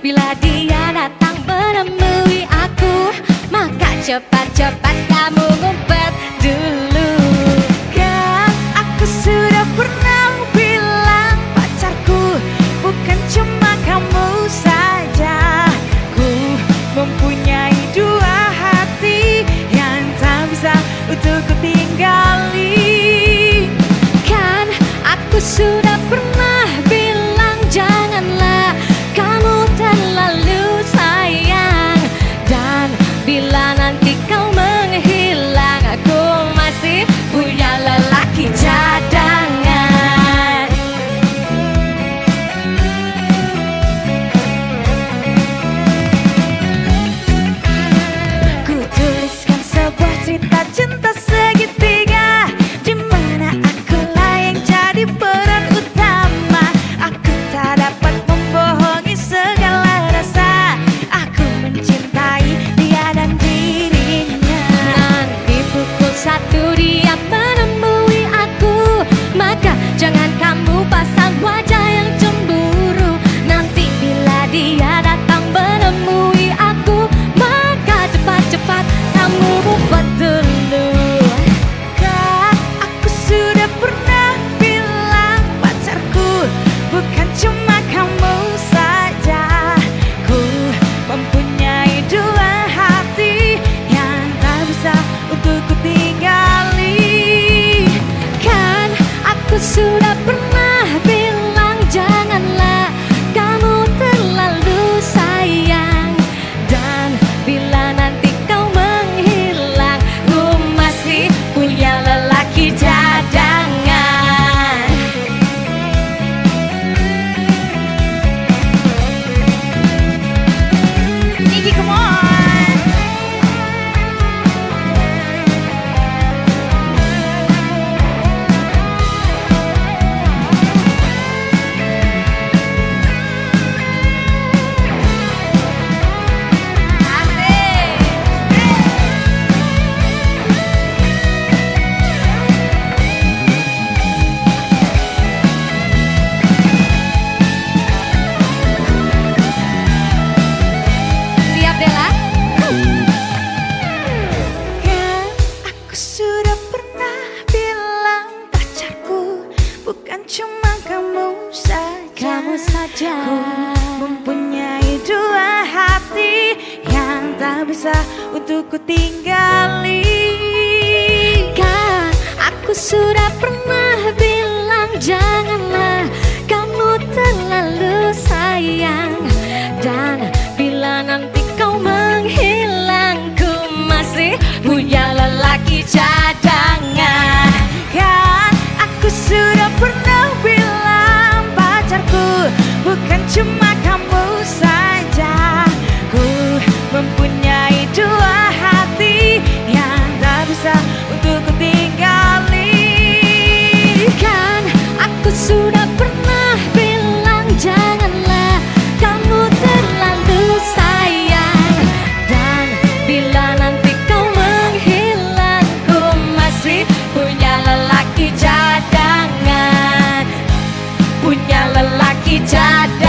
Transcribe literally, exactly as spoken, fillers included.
bila dia datang menemui aku, maka cepat-cepat kamu ngumpet dulu. Kan aku sudah pernah bilang pacarku bukan cuma kamu saja. Ku mempunyai dua hati yang tak bisa untuk ku tinggali. Kan aku sudah pernah bilang janganlah kamu terlalu sayang. Dan bila nanti kau menghilang, aku masih punya lelaki cadangan. Ku tuliskan sebuah cerita cinta segitiga, di mana akulah yang jadi peran utama. Aku tak dapat membohongi segala rasa. Aku mencintai dia dan dirinya. Nanti pukul satu dia menemui aku, maka jangan kamu pasang wajah yang cemburu. Nanti bila dia datang menemui aku, maka cepat-cepat kamu ngumpet dulu. Kan aku sudah pernah bilang pacarku bukan cuma kamu saja. Ku mempunyai dua hati yang tak bisa untuk ku tinggali. Kan aku sudah pernah bilang janganlah kamu terlalu sayang. Dan bila nanti kau menghilang, ku masih punya lelaki cadangan. Niki, come on. Siap Dela? Kan aku sudah pernah bilang pacarku bukan cuma kamu saja. Kamu saja. Ku mempunyai dua hati yang tak bisa untuk ku tinggali. Kan aku sudah pernah bilang janganlah kamu terlalu sayang. Dan bila nanti kau menghilang, ku masih punya lelaki cadangan. Kan aku sudah pernah bilang pacarku bukan cuma kamu saja. Ku mempunyai dua hati yang tak bisa untuk ku tinggali. Kan aku sudah pernah bilang janganlah kamu terlalu sayang. Dan bila nanti kau menghilang, ku masih punya lelaki cadangan. Punya lelaki cadangan.